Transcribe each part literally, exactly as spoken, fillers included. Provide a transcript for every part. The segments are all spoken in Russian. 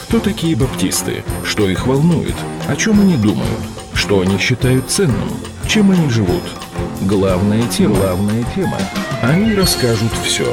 Кто такие баптисты? Что их волнует? О чем они думают? Что они считают ценным? Чем они живут? Главная тема. Главная тема. Они расскажут все.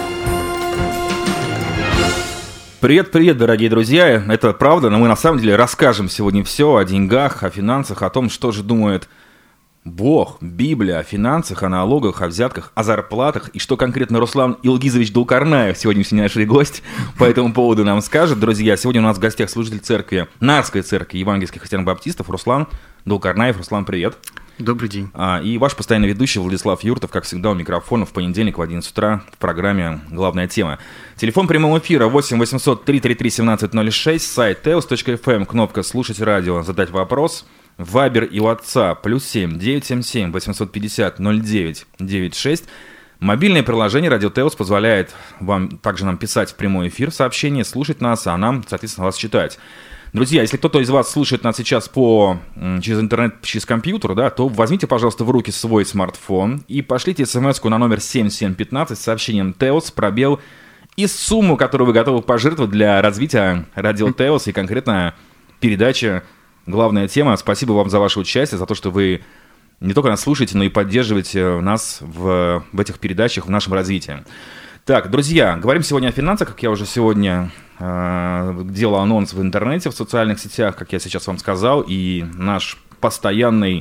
Привет-привет, дорогие друзья, это правда, но мы на самом деле расскажем сегодня все о деньгах, о финансах, о том, что же думает Бог, Библия, о финансах, о налогах, о взятках, о зарплатах, и что конкретно Руслан Илгизович Дулкарнаев, сегодняшний наш гость, по этому поводу нам скажет. Друзья, сегодня у нас в гостях служитель церкви, Нарской церкви евангельских христиан-баптистов Руслан Дулкарнаев. Руслан, привет. Добрый день. И ваш постоянный ведущий Владислав Юртов, как всегда, у микрофона в понедельник в одиннадцать утра в программе «Главная тема». Телефон прямого эфира восемь восемьсот три тридцать три семнадцать ноль шесть, сайт теос точка эф эм, кнопка «Слушать радио», задать вопрос, Вайбер и WhatsApp, плюс семь девятьсот семьдесят семь восемьсот пятьдесят ноль девять девяносто шесть. Мобильное приложение «Радио Теос» позволяет вам также нам писать в прямой эфир сообщения, слушать нас, а нам, соответственно, вас читать. Друзья, если кто-то из вас слушает нас сейчас по, через интернет, через компьютер, да, то возьмите, пожалуйста, в руки свой смартфон и пошлите смс-ку на номер семь семь один пять с сообщением «Теос», пробел и сумму, которую вы готовы пожертвовать для развития радио Теос и конкретно передачи «Главная тема». Спасибо вам за ваше участие, за то, что вы не только нас слушаете, но и поддерживаете нас в, в этих передачах, в нашем развитии. Так, друзья, говорим сегодня о финансах, как я уже сегодня э, делал анонс в интернете, в социальных сетях, как я сейчас вам сказал, и наш постоянный...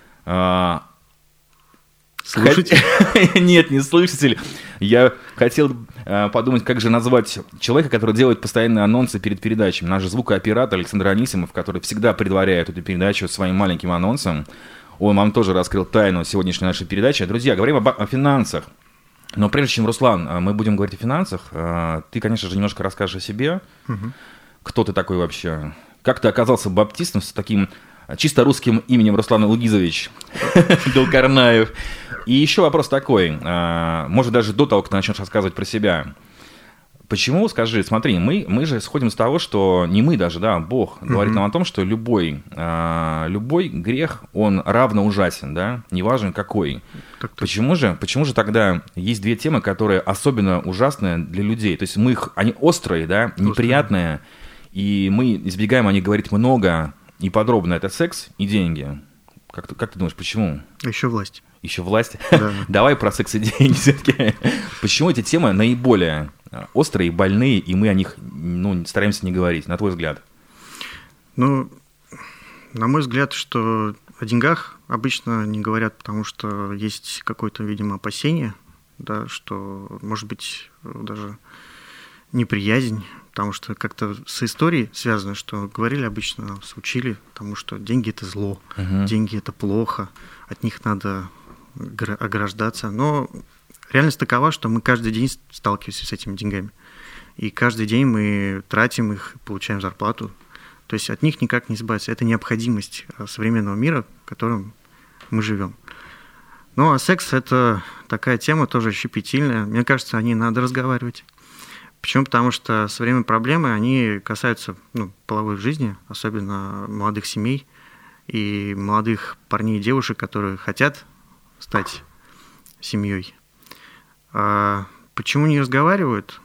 Э, Слушатель? Хот... Нет, не слушатель. Я хотел э, подумать, как же назвать человека, который делает постоянные анонсы перед передачами. Наш звукооператор Александр Анисимов, который всегда предваряет эту передачу своим маленьким анонсом. Он вам тоже раскрыл тайну сегодняшней нашей передачи. Друзья, говорим об, о финансах. Но прежде чем, Руслан, мы будем говорить о финансах, ты, конечно же, немножко расскажешь о себе. Угу. Кто ты такой вообще? Как ты оказался баптистом с таким чисто русским именем Руслан Илгизович Дулкарнаев? И еще вопрос такой, может, даже до того, как ты начнешь рассказывать про себя. Почему, скажи, смотри, мы, мы же исходим из того, что не мы даже, да, Бог mm-hmm. говорит нам о том, что любой, э, любой грех, он равно ужасен, да, неважно какой. Почему же, почему же тогда есть две темы, которые особенно ужасные для людей? То есть мы их, они острые, да, неприятные, и мы избегаем о них говорить много и подробно. Это секс и деньги. Как ты, как ты думаешь, почему? Еще власть. Еще власть? Да. Давай про секс и деньги все-таки. Почему эти темы наиболее острые, больные, и мы о них, ну, стараемся не говорить, на твой взгляд? Ну, на мой взгляд, что о деньгах обычно не говорят, потому что есть какое-то, видимо, опасение, да, что, может быть, даже неприязнь, потому что как-то с историей связано, что говорили обычно, нас учили, потому что деньги – это зло, uh-huh. деньги – это плохо, от них надо ограждаться, но реальность такова, что мы каждый день сталкиваемся с этими деньгами. И каждый день мы тратим их, получаем зарплату. То есть от них никак не избавиться. Это необходимость современного мира, в котором мы живем. Ну, а секс – это такая тема тоже щепетильная. Мне кажется, о ней надо разговаривать. Почему? Потому что современные проблемы, они касаются, ну, половой жизни, особенно молодых семей и молодых парней и девушек, которые хотят стать семьей. А почему не разговаривают?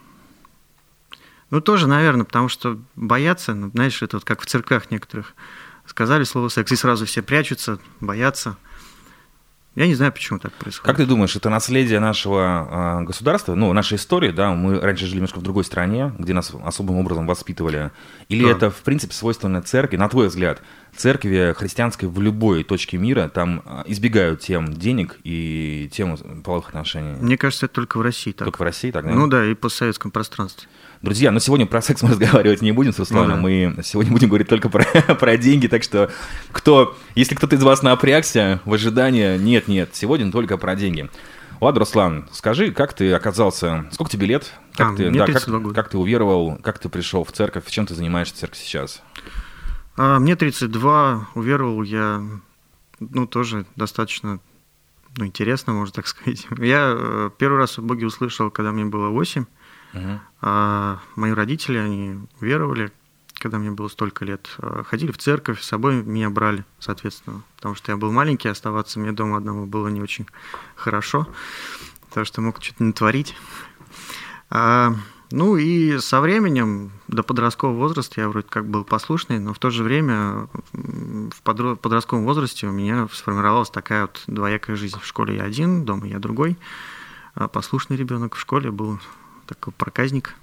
Ну, тоже, наверное, потому что боятся. Ну, знаешь, это вот как в церквях некоторых. Сказали слово «секс», и сразу все прячутся, боятся. Я не знаю, почему так происходит. Как ты думаешь, это наследие нашего э, государства, ну, нашей истории, да? Мы раньше жили немножко в другой стране, где нас особым образом воспитывали. Или да. это, в принципе, свойственно церкви? На твой взгляд, церкви христианской в любой точке мира там избегают тем денег и тем половых отношений? Мне кажется, это только в России так. Только в России так, да? Ну да, и в постсоветском пространстве. Друзья, но сегодня про секс мы разговаривать не будем с Русланом, ну, да. мы сегодня будем говорить только про, про деньги, так что кто, если кто-то из вас напрягся в ожидании, нет-нет, сегодня только про деньги. Ладно, Руслан, скажи, как ты оказался, сколько тебе лет? Как а, ты, мне да, тридцать два как, года. Как ты уверовал, как ты пришел в церковь, чем ты занимаешься в церкви сейчас? А, мне тридцать два, уверовал я, ну, тоже достаточно, ну, интересно, можно так сказать. Я первый раз о Боге услышал, когда мне было восемь. Uh-huh. А мои родители, они веровали, когда мне было столько лет. Ходили в церковь, с собой меня брали, соответственно. Потому что я был маленький, оставаться мне дома одному было не очень хорошо, потому что мог что-то натворить. А Ну и со временем, до подросткового возраста я вроде как был послушный, но в то же время в подростковом возрасте у меня сформировалась такая вот двоякая жизнь. В школе я один, дома я другой. Послушный ребенок, в школе был такой проказник.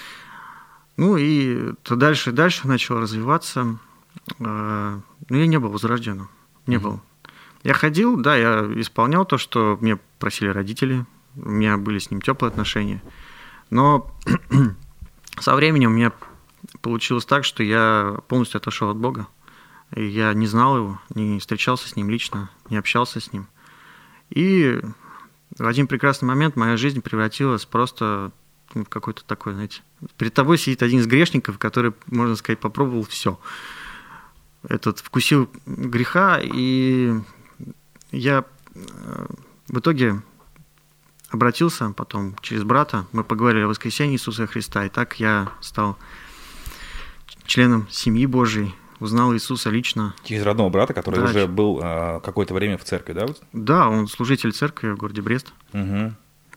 Ну и то дальше и дальше начал развиваться. Но я не был возрожденным, не mm-hmm. был. Я ходил, да, я исполнял то, что мне просили родители, у меня были с ним теплые отношения. Но со временем у меня получилось так, что я полностью отошел от Бога. И я не знал его, не встречался с ним лично, не общался с ним. И в один прекрасный момент моя жизнь превратилась просто в какой-то такой, знаете... Перед тобой сидит один из грешников, который, можно сказать, попробовал все. Этот вкусил греха, и я в итоге... обратился потом через брата, мы поговорили о воскресении Иисуса Христа, и так я стал членом семьи Божией, узнал Иисуса лично. Через родного брата, который да, уже был а, какое-то время в церкви, да? Да, он служитель церкви в городе Брест. Угу.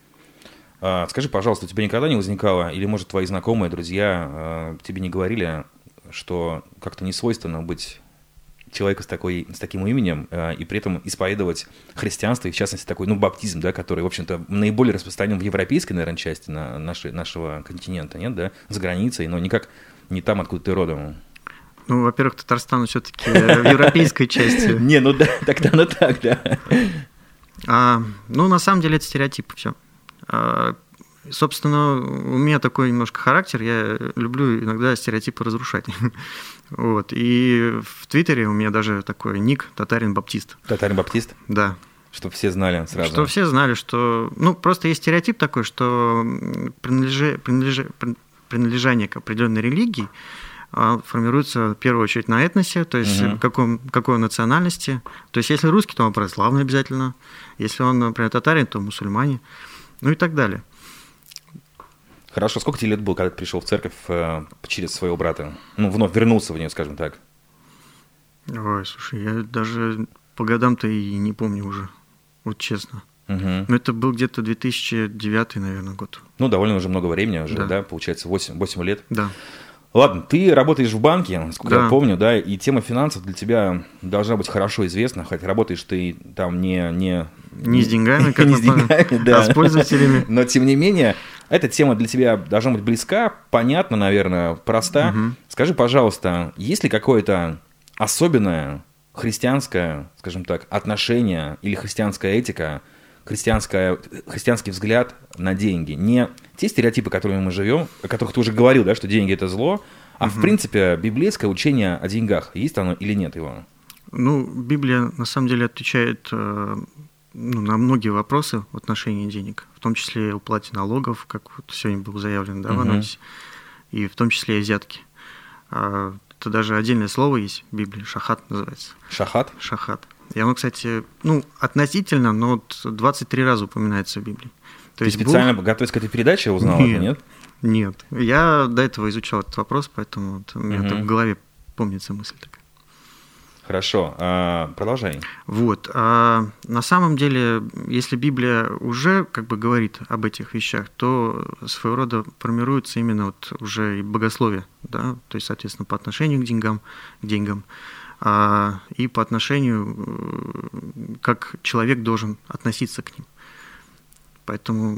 А, скажи, пожалуйста, у тебя никогда не возникало, или, может, твои знакомые, друзья а, тебе не говорили, что как-то не свойственно быть человека с, такой, с таким именем, э, и при этом исповедовать христианство, и в частности такой, ну, баптизм, да, который, в общем-то, наиболее распространен в европейской, наверное, части на нашей, нашего континента, нет, да, за границей, но никак не там, откуда ты родом. Ну, во-первых, Татарстан все-таки в европейской части. Не, ну да, тогда ну так, да. Ну, на самом деле, это стереотип, все. Собственно, у меня такой немножко характер, я люблю иногда стереотипы разрушать. Вот. И в Твиттере у меня даже такой ник Татарин Баптист. Татарин Баптист? Да. Чтобы все знали сразу. Чтобы все знали, что... Ну, просто есть стереотип такой, что принадлеж... Принадлеж... принадлежание к определенной религии формируется в первую очередь на этносе, то есть угу. каком, какой национальности. То есть если русский, то он православный обязательно. Если он, например, татарин, то мусульмане. Ну и так далее. Хорошо. Сколько тебе лет было, когда ты пришел в церковь э, через своего брата? Ну, вновь вернулся в нее, скажем так. Ой, слушай, я даже по годам-то и не помню уже, вот честно. Угу. Но это был где-то две тысячи девятый, наверное, год. Ну, довольно уже много времени уже, да, да получается, восемь, восемь лет. Да. Ладно, ты работаешь в банке, сколько да. я помню, да, и тема финансов для тебя должна быть хорошо известна, хотя работаешь ты там не... Не, не с деньгами, как не с деньгами, да. А с пользователями. Но, тем не менее, эта тема для тебя должна быть близка, понятна, наверное, проста. Угу. Скажи, пожалуйста, есть ли какое-то особенное христианское, скажем так, отношение или христианская этика, христианская, христианский взгляд на деньги? Не те стереотипы, которыми мы живем, о которых ты уже говорил, да, что деньги – это зло, а угу. в принципе библейское учение о деньгах, есть оно или нет его? Ну, Библия на самом деле отвечает э, ну, на многие вопросы в отношении денег, в том числе и уплате налогов, как вот сегодня было заявлено, да, в анонсе, угу. и в том числе и взятки. А, это даже отдельное слово есть в Библии, шахат называется. Шахат? Шахат. И оно, кстати, ну, относительно, но вот двадцать три раза упоминается в Библии. То Ты есть специально, Бог... готовясь к этой передаче, узнал нет, это, нет? Нет. Я до этого изучал этот вопрос, поэтому вот у меня угу. в голове помнится мысль такая. Хорошо. А, продолжай. Вот. А на самом деле, если Библия уже как бы говорит об этих вещах, то своего рода формируется именно вот уже и богословие, да, то есть, соответственно, по отношению к деньгам, к деньгам, а, и по отношению, как человек должен относиться к ним. Поэтому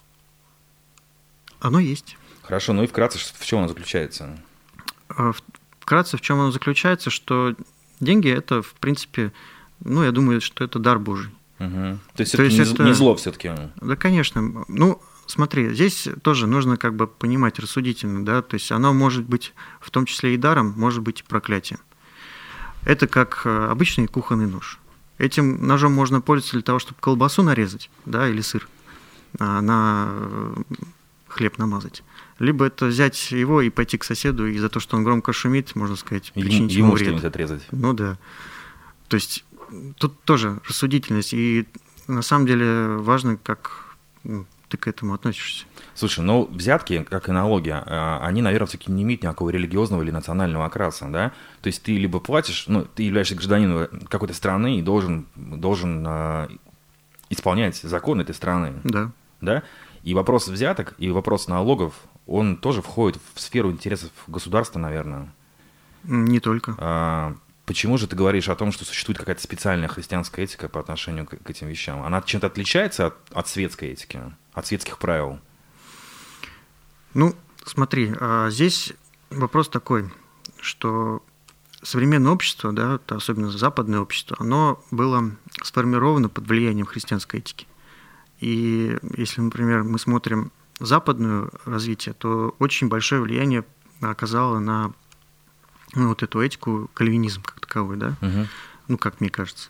оно есть. Хорошо, ну и вкратце, в чем оно заключается? Вкратце, в чем оно заключается, что деньги – это, в принципе, ну, я думаю, что это дар Божий. Угу. То есть, То есть не, это не зло все-таки? Да, конечно. Ну, смотри, здесь тоже нужно как бы понимать рассудительно, да, то есть оно может быть в том числе и даром, может быть и проклятием. Это как обычный кухонный нож. Этим ножом можно пользоваться для того, чтобы колбасу нарезать, да, или сыр на хлеб намазать. Либо это взять его и пойти к соседу, и за то, что он громко шумит, можно сказать, причинить ему, ему вред. Что-нибудь отрезать. Ну да. То есть тут тоже рассудительность, и на самом деле важно, как ну, ты к этому относишься. Слушай, ну взятки, как и налоги, они, наверное, все-таки не имеют никакого религиозного или национального окраса, да? То есть ты либо платишь, ну, ты являешься гражданином какой-то страны и должен, должен э, исполнять закон этой страны. Да. Да? И вопрос взяток, и вопрос налогов, он тоже входит в сферу интересов государства, наверное. Не только. А, почему же ты говоришь о том, что существует какая-то специальная христианская этика по отношению к, к этим вещам? Она чем-то отличается от, от светской этики, от светских правил? Ну, смотри, здесь вопрос такой, что современное общество, да, особенно западное общество, оно было сформировано под влиянием христианской этики. И если, например, мы смотрим западное развитие, то очень большое влияние оказало на ну, вот эту этику кальвинизм как таковой, да, угу. ну, как мне кажется.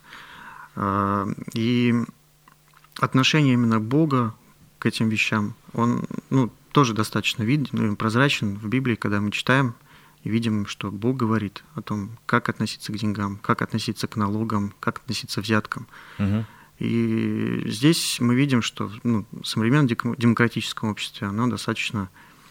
И отношение именно Бога к этим вещам, он, ну, тоже достаточно виден, ну, прозрачен в Библии, когда мы читаем и видим, что Бог говорит о том, как относиться к деньгам, как относиться к налогам, как относиться к взяткам. Угу. И здесь мы видим, что ну, в современном демократическом обществе оно достаточно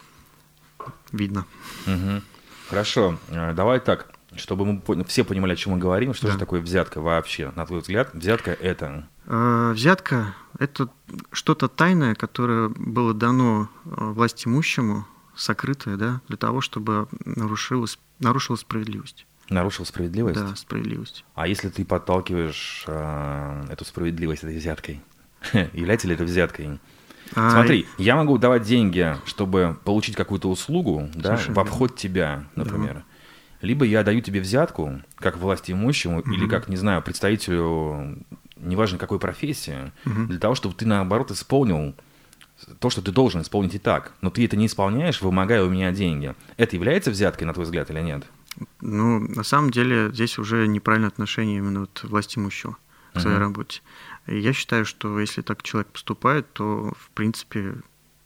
видно. Угу. Хорошо, давай так, чтобы мы все понимали, о чем мы говорим, что да. же такое взятка вообще, на твой взгляд? Взятка – это… Взятка – это что-то тайное, которое было дано власть имущему, сокрытое, да, для того, чтобы нарушилась, нарушилась справедливость. Нарушил справедливость? Да, справедливость. А если ты подталкиваешь э, эту справедливость этой взяткой, является ли это взяткой? А... Смотри, я могу давать деньги, чтобы получить какую-то услугу, да, в обход тебя, например. Да. Либо я даю тебе взятку, как власть имущему, угу. или как, не знаю, представителю, неважно какой профессии, угу. для того, чтобы ты, наоборот, исполнил то, что ты должен исполнить и так. Но ты это не исполняешь, вымогая у меня деньги. Это является взяткой, на твой взгляд, или нет? Ну, на самом деле, здесь уже неправильное отношение именно вот власти имущего к своей uh-huh. работе. И я считаю, что если так человек поступает, то, в принципе,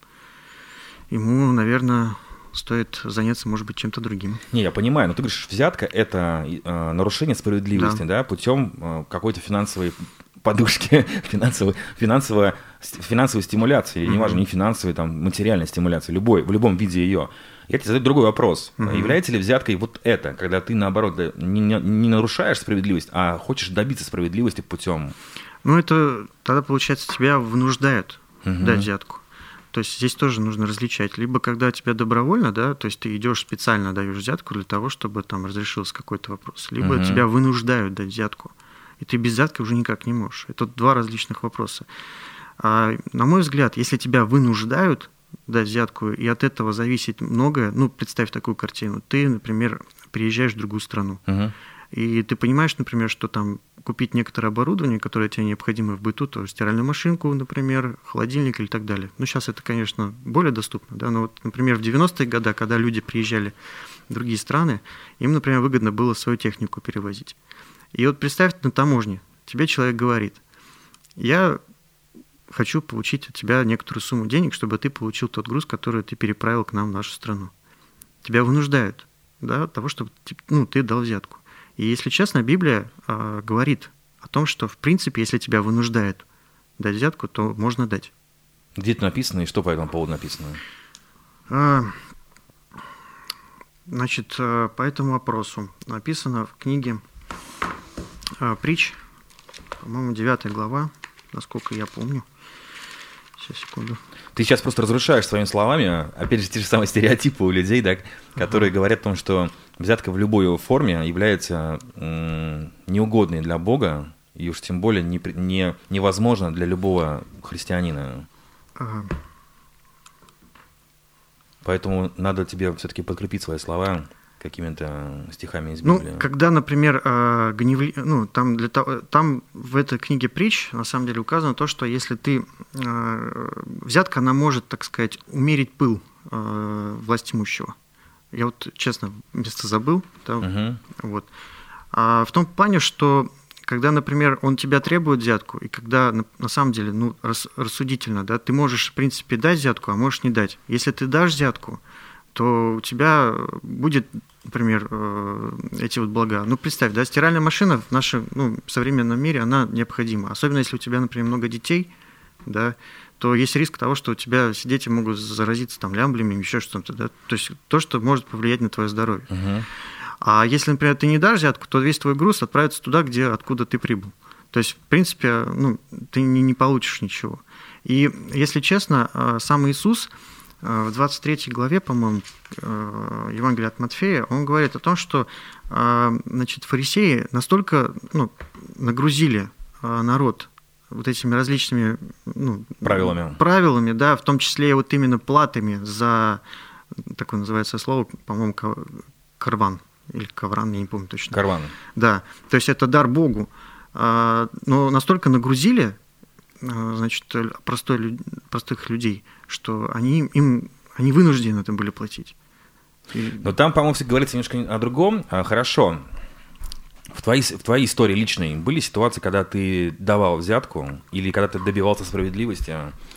ему, наверное, стоит заняться, может быть, чем-то другим. Не, я понимаю, но ты говоришь, взятка – это э, нарушение справедливости, да, да путем э, какой-то финансовой подушки, финансовой, финансовой, финансовой стимуляции, или, uh-huh. неважно, не финансовой, там, материальной стимуляции, любой, в любом виде ее. Я тебе задаю другой вопрос. Uh-huh. Является ли взяткой вот это, когда ты, наоборот, не, не, не нарушаешь справедливость, а хочешь добиться справедливости путем? Ну, это тогда, получается, тебя вынуждают uh-huh. дать взятку. То есть здесь тоже нужно различать. Либо когда тебя добровольно, да, то есть ты идешь специально даешь взятку для того, чтобы там разрешился какой-то вопрос. Либо uh-huh. тебя вынуждают дать взятку. И ты без взятки уже никак не можешь. Это два различных вопроса. А, на мой взгляд, если тебя вынуждают дать взятку, и от этого зависит многое, ну, представь такую картину. Ты, например, приезжаешь в другую страну, uh-huh. и ты понимаешь, например, что там купить некоторое оборудование, которое тебе необходимо в быту, то есть стиральную машинку, например, холодильник или так далее. Ну, сейчас это, конечно, более доступно, да, но вот, например, в девяностые годы, когда люди приезжали в другие страны, им, например, выгодно было свою технику перевозить. И вот представь, на таможне тебе человек говорит, я хочу получить от тебя некоторую сумму денег, чтобы ты получил тот груз, который ты переправил к нам в нашу страну. Тебя вынуждают, да, от того, чтобы ну, ты дал взятку. И, если честно, Библия э, говорит о том, что, в принципе, если тебя вынуждают дать взятку, то можно дать. Где это написано и что по этому поводу написано? А, значит, по этому вопросу написано в книге а, «Притч», по-моему, девятая глава, насколько я помню. Сейчас, секунду. Ты сейчас просто разрушаешь своими словами, опять же, те же самые стереотипы у людей, да, которые uh-huh. говорят о том, что взятка в любой его форме является м- неугодной для Бога, и уж тем более не, не, невозможно для любого христианина. Uh-huh. Поэтому надо тебе все-таки подкрепить свои слова какими-то стихами из Библии. Ну, когда, например, гнев... ну, там, для того... там в этой книге притч на самом деле указано то, что если ты... Взятка, она может, так сказать, умерить пыл власть имущего. Я вот, честно, место забыл. Да, uh-huh. вот. А в том плане, что когда, например, он тебя требует взятку, и когда на самом деле, ну, рассудительно, да, ты можешь, в принципе, дать взятку, а можешь не дать. Если ты дашь взятку, то у тебя будет, например, эти вот блага. Ну, представь, да, стиральная машина в нашем ну, современном мире, она необходима. Особенно, если у тебя, например, много детей, да, то есть риск того, что у тебя все дети могут заразиться там лямблями, еще что-то, да, то есть то, что может повлиять на твое здоровье. Uh-huh. А если, например, ты не дашь взятку, то весь твой груз отправится туда, где, откуда ты прибыл. То есть, в принципе, ну, ты не, не получишь ничего. И, если честно, сам Иисус в двадцать третьей главе, по-моему, Евангелия от Матфея, он говорит о том, что, значит, фарисеи настолько, ну, нагрузили народ вот этими различными, ну, правилами. правилами, да, в том числе вот именно платами за, такое называется слово, по-моему, карван или ковран, я не помню точно. Карван. Да, то есть это дар Богу. Но настолько нагрузили, значит, простой, простых людей, что они, им, они вынуждены это были платить. И... Но там, по-моему, все говорится немножко о другом. А, хорошо. В твоей, в твоей истории личной были ситуации, когда ты давал взятку или когда ты добивался справедливости,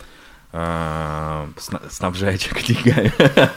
а, снабжая человека деньгами?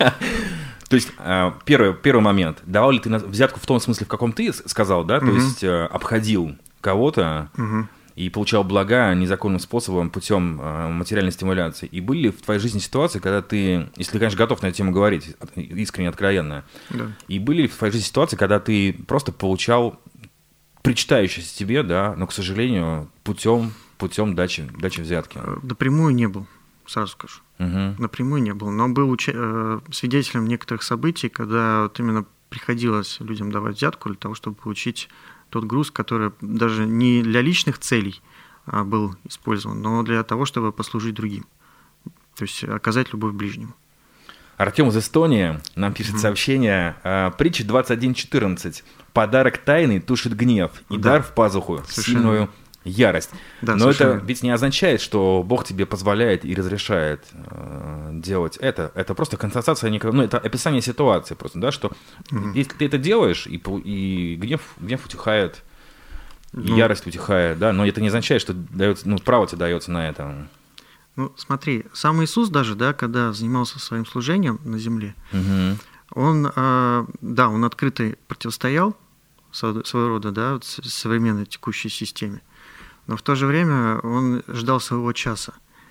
То есть, первый, первый момент. Давал ли ты взятку в том смысле, в каком ты сказал, да? То угу. есть, обходил кого-то угу. и получал блага незаконным способом путем материальной стимуляции. И были ли в твоей жизни ситуации, когда ты, если ты, конечно, готов на эту тему говорить, искренне, откровенно, да. и были ли в твоей жизни ситуации, когда ты просто получал причитающееся тебе, да, но, к сожалению, путем, путем дачи, дачи взятки? Напрямую не был, сразу скажу. Угу. Напрямую не был, но был уча- свидетелем некоторых событий, когда вот именно приходилось людям давать взятку для того, чтобы получить тот груз, который даже не для личных целей был использован, но для того, чтобы послужить другим. То есть оказать любовь ближнему. Артем из Эстонии нам пишет mm-hmm. сообщение. Притча двадцать один четырнадцать. Подарок тайный тушит гнев, и да. дар в пазуху совершенно. Сильную ярость. Да, но совершенно. Это ведь не означает, что Бог тебе позволяет и разрешает э, делать это. Это просто констатация, ну, это описание ситуации просто, да, что mm-hmm. если ты это делаешь, и, и гнев, гнев утихает, и ну, ярость утихает, да, но это не означает, что дается, ну, право тебе дается на это. Ну, смотри, сам Иисус даже, да, когда занимался своим служением на земле, угу. он, э, да, он открыто противостоял своего рода, да, вот современной текущей системе, но в то же время он ждал своего часа.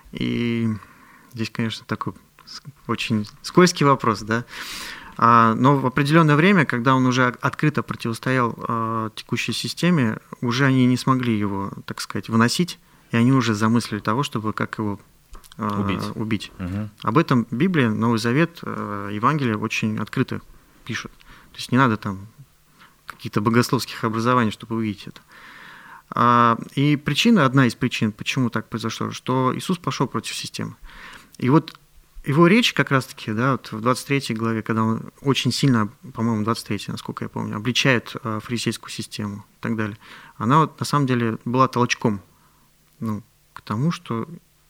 И здесь, конечно, такой очень скользкий вопрос, да, а, но в определенное время, когда он уже открыто противостоял э, текущей системе, уже они не смогли его, так сказать, выносить, и они уже замыслили того, чтобы как его убить. убить. Угу. Об этом Библия, Новый Завет, Евангелие очень открыто пишут. То есть не надо там каких-то богословских образований, чтобы увидеть это. И причина, одна из причин, почему так произошло, что Иисус пошел против системы. И вот его речь как раз-таки, да, вот в двадцать третьей главе, когда он очень сильно, по-моему, двадцать третья, насколько я помню, обличает фарисейскую систему и так далее, она вот на самом деле была толчком, ну, к тому, что...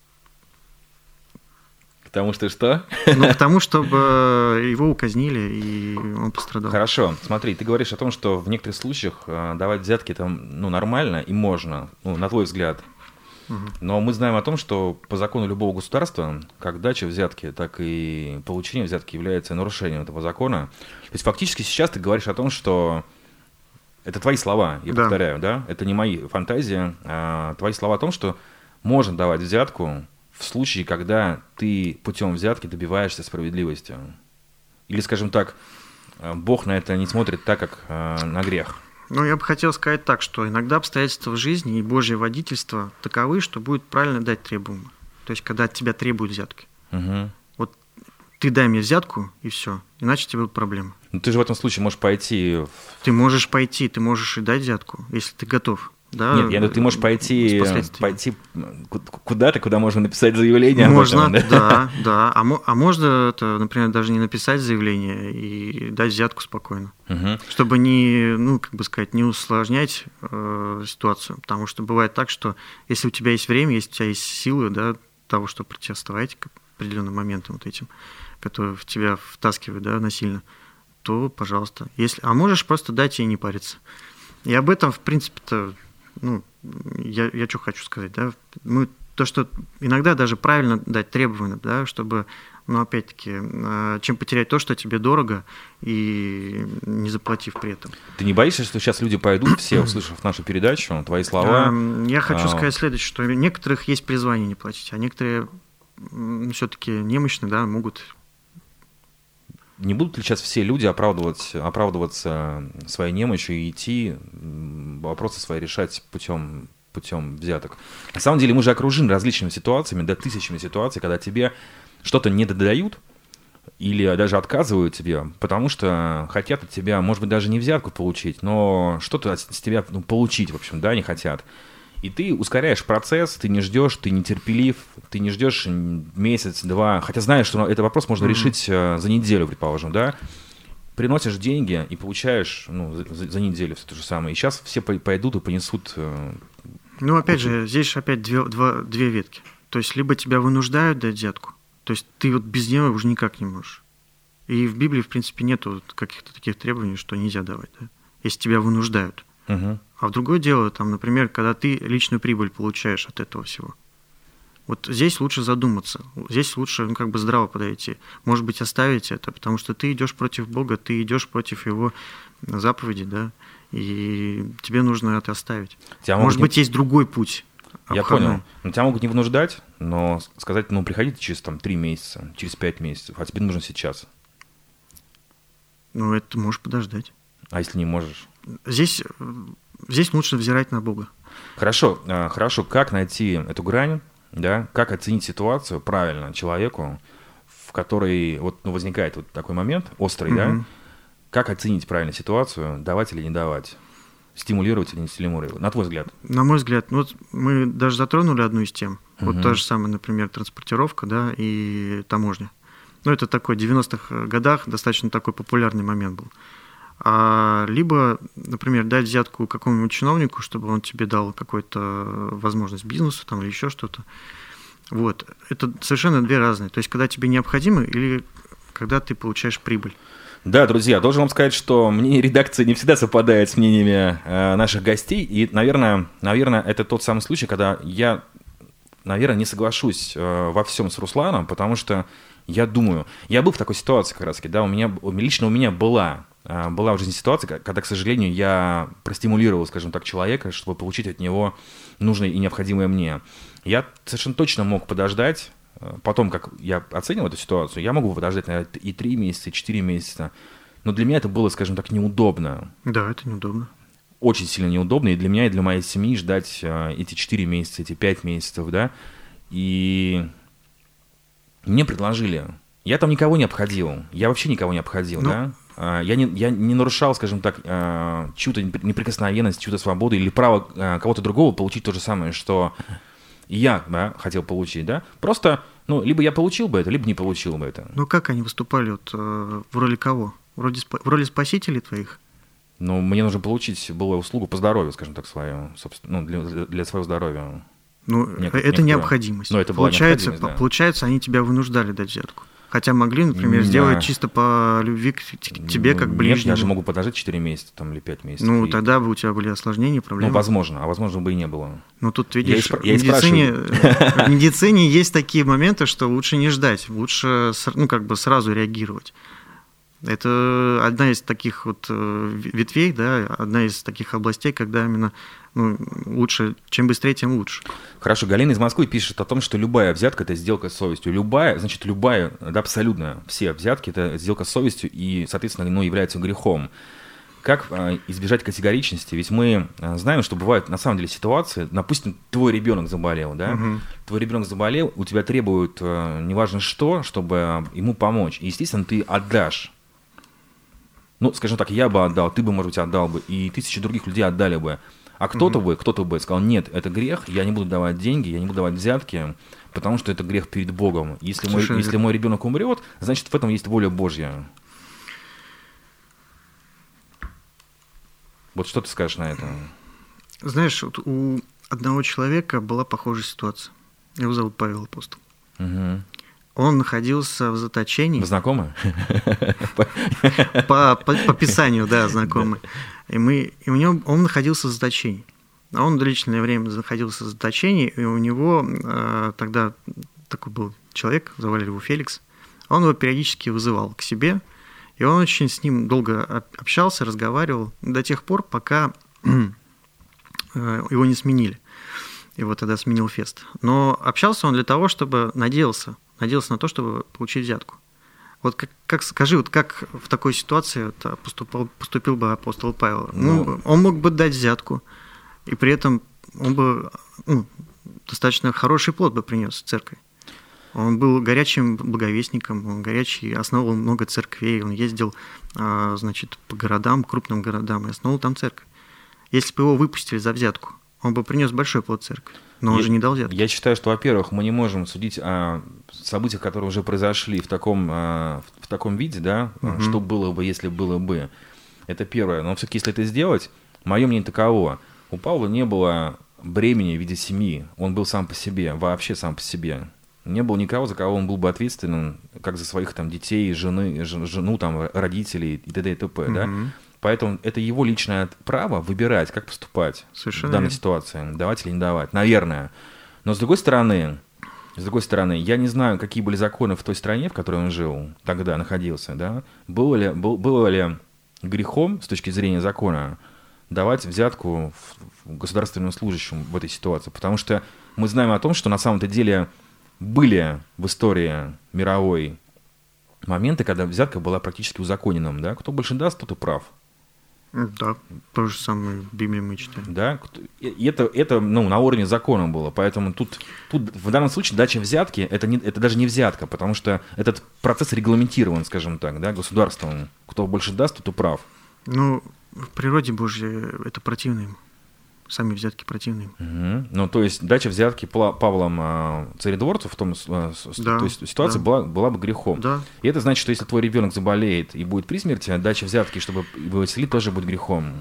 К тому, что что? Ну, к тому, чтобы его указнили, и он пострадал. Хорошо. Смотри, ты говоришь о том, что в некоторых случаях давать взятки это, ну, нормально и можно, ну, на твой взгляд. Угу. Но мы знаем о том, что по закону любого государства, как дача взятки, так и получение взятки является нарушением этого закона. То есть фактически сейчас ты говоришь о том, что это твои слова, я да. повторяю, да? Это не мои фантазии, а твои слова о том, что можно давать взятку в случае, когда ты путем взятки добиваешься справедливости. Или, скажем так, Бог на это не смотрит так, как на грех. Ну, я бы хотел сказать так, что иногда обстоятельства в жизни и Божье водительство таковы, что будет правильно дать требуемое. То есть, когда от тебя требуют взятки. Угу. Вот ты дай мне взятку, и все, иначе тебе будут проблемы. Но ты же в этом случае можешь пойти... В... Ты можешь пойти, ты можешь и дать взятку, если ты готов. Да, Нет, я думаю, ты можешь пойти, пойти куда-то, куда можно написать заявление. Можно, об этом, да, да, да. А, а можно, это, например, даже не написать заявление и дать взятку спокойно, угу. чтобы не, ну, как бы сказать, не усложнять э, ситуацию, потому что бывает так, что если у тебя есть время, если у тебя есть силы, да, того, чтобы противостоять к определенным моментам вот этим, которые в тебя втаскивают, да, насильно, то, пожалуйста. Если, а можешь просто дать и не париться. И об этом, в принципе-то, ну, я, я что хочу сказать, да, мы, то, что иногда даже правильно дать требования, да, чтобы, ну, опять-таки, чем потерять то, что тебе дорого, и не заплатив при этом. Ты не боишься, что сейчас люди пойдут, все, услышав нашу передачу, твои слова? Я хочу сказать следующее, что у некоторых есть призвание не платить, а некоторые все-таки немощные, да, могут... Не будут ли сейчас все люди оправдываться, оправдываться своей немощью и идти вопросы свои решать путем, путем взяток? На самом деле мы же окружены различными ситуациями, да, тысячами ситуаций, когда тебе что-то не додают, или даже отказывают тебе, потому что хотят от тебя, может быть, даже не взятку получить, но что-то с тебя ну, получить, в общем, да, не хотят. И ты ускоряешь процесс, ты не ждешь, ты не терпелив, ты не ждешь месяц, два, хотя знаешь, что этот вопрос можно mm-hmm. решить за неделю, предположим, да. Приносишь деньги и получаешь ну, за, за неделю все то же самое. И сейчас все пойдут и понесут... Ну, опять кучу. же, здесь опять две, два, две ветки. То есть, либо тебя вынуждают дать взятку, то есть ты вот без нее уже никак не можешь. И в Библии, в принципе, нету каких-то таких требований, что нельзя давать, да? Если тебя вынуждают. Угу. А в другое дело, там, например, когда ты личную прибыль получаешь от этого всего. Вот здесь лучше задуматься, здесь лучше ну, как бы здраво подойти. Может быть, оставить это, потому что ты идешь против Бога, ты идешь против Его заповедей, да, и тебе нужно это оставить. Тебя Может быть, не... есть другой путь. Я обходной. Понял. Но тебя могут не вынуждать, но сказать, ну, приходите через там, три месяца, через пять месяцев, а тебе нужно сейчас. Ну, это можешь подождать. А если не можешь? Здесь, здесь лучше взирать на Бога. Хорошо, хорошо. Как найти эту грань, да? Как оценить ситуацию правильно человеку, в которой вот, ну, возникает вот такой момент острый, угу. да? Как оценить правильно ситуацию, давать или не давать? Стимулировать или не стимулировать? На твой взгляд? На мой взгляд, ну, вот мы даже затронули одну из тем. Угу. Вот та же самая, например, транспортировка, да, и таможня. Ну, это такой в девяностых годах достаточно такой популярный момент был. А, либо, например, дать взятку какому-нибудь чиновнику, чтобы он тебе дал какую-то возможность бизнесу там, или еще что-то. Вот. Это совершенно две разные. То есть, когда тебе необходимо или когда ты получаешь прибыль. Да, друзья, должен вам сказать, что мнение редакции не всегда совпадает с мнениями э, наших гостей. И, наверное, наверное, это тот самый случай, когда я, наверное, не соглашусь э, во всем с Русланом, потому что я думаю, я был в такой ситуации как раз, да, у меня, лично у меня была, э, была в жизни ситуация, когда, к сожалению, я простимулировал, скажем так, человека, чтобы получить от него нужное и необходимое мне. Я совершенно точно мог подождать. Потом, как я оценил эту ситуацию, я могу подождать, наверное, и три месяца, и четыре месяца. Но для меня это было, скажем так, неудобно. Да, это неудобно. Очень сильно неудобно. И для меня, и для моей семьи ждать эти четыре месяца, эти пять месяцев, да. И мне предложили. Я там никого не обходил. Я вообще никого не обходил, ну... да. Я не, я не нарушал, скажем так, чью-то неприкосновенность, чью-то свободу или право кого-то другого получить то же самое, что... И я да, хотел получить, да, просто, ну, либо я получил бы это, либо не получил бы это. Ну, как они выступали, вот, э, в роли кого? Вроде, в роли спасителей твоих? Ну, мне нужно получить было услугу по здоровью, скажем так, свою, собственно, ну, для, для своего здоровья. Ну, Нек- это некоторого... необходимость. Но это была получается, необходимость, да. Получается, они тебя вынуждали дать взятку. Хотя могли, например, да. сделать чисто по любви к тебе, как ближнему. Нет, я же могу подождать четыре месяца там, или пять месяцев. Ну, и... тогда бы у тебя были осложнения, проблемы. Ну, возможно, а возможно бы и не было. Ну, тут, видишь, я в, медицине, в медицине есть такие моменты, что лучше не ждать, лучше ну, как бы сразу реагировать. Это одна из таких вот ветвей, да, одна из таких областей, когда именно ну, лучше, чем быстрее, тем лучше. Хорошо, Галина из Москвы пишет о том, что любая взятка – это сделка с совестью. Любая, значит, любая, да, абсолютно все взятки – это сделка с совестью и, соответственно, ну, является грехом. Как э, избежать категоричности? Ведь мы э, знаем, что бывают на самом деле ситуации, допустим, твой ребенок заболел, да? Угу. Твой ребенок заболел, у тебя требуют э, неважно что, чтобы ему помочь. И, естественно, ты отдашь. Ну, скажем так, я бы отдал, ты бы, может быть, отдал бы, и тысячи других людей отдали бы. А кто-то угу. бы, кто-то бы сказал, нет, это грех, я не буду давать деньги, я не буду давать взятки, потому что это грех перед Богом. Если, мой, если мой ребенок умрет, значит, в этом есть воля Божья. Вот что ты скажешь на это? Знаешь, вот у одного человека была похожая ситуация. Его зовут Павел Апостол. Угу. Он находился в заточении. Вы знакомы? По, по, по Писанию, да, знакомы. И, мы, и у него, он находился в заточении. А он длительное время находился в заточении, и у него э, тогда такой был человек, звали его Феликс, он его периодически вызывал к себе, и он очень с ним долго общался, разговаривал до тех пор, пока его не сменили. Его тогда сменил Фест. Но общался он для того, чтобы надеялся, надеялся на то, чтобы получить взятку. Вот как, как скажи, вот как в такой ситуации вот поступал, поступил бы апостол Павел? Ну, ну, он мог бы дать взятку, и при этом он бы ну, достаточно хороший плод бы принес в церковь. Он был горячим благовестником, он горячий, основывал много церквей, он ездил, значит, по городам, крупным городам и основал там церковь. Если бы его выпустили за взятку, он бы принес большой плод церкви, но он я, же не дал взятку. Я считаю, что, во-первых, мы не можем судить о событиях, которые уже произошли в таком, в таком виде, да, угу. Что было бы, если было бы. Это первое. Но все-таки, если это сделать, мое мнение таково. У Павла не было бремени в виде семьи. Он был сам по себе, вообще сам по себе. Не было никого, за кого он был бы ответственен, как за своих там детей, жены, жену, там, родителей и т.д. и т.п. Угу. Да? Поэтому это его личное право выбирать, как поступать Совершенно в данной верно. Ситуации, давать или не давать, наверное. Но с другой стороны, с другой стороны, я не знаю, какие были законы в той стране, в которой он жил, тогда находился, да? Было ли, был, было ли грехом с точки зрения закона давать взятку государственному служащему в этой ситуации? Потому что мы знаем о том, что на самом-то деле были в истории мировой моменты, когда взятка была практически узаконенным, да? Кто больше даст, тот и прав. Да, то же самое в Библии мы читаем. Да, и это, это ну, на уровне закона было, поэтому тут, тут в данном случае дача взятки это, не, это даже не взятка, потому что этот процесс регламентирован, скажем так, да, государством. Кто больше даст, тот и прав. Ну, в природе Божьей это противно им. Сами взятки противные. Угу. Ну, то есть дача взятки Павлом э, царедворцу в том э, да, то есть ситуация да. была, была бы грехом. Да. И это значит, что если твой ребенок заболеет и будет при смерти, дача взятки, чтобы его исцелить, тоже будет грехом.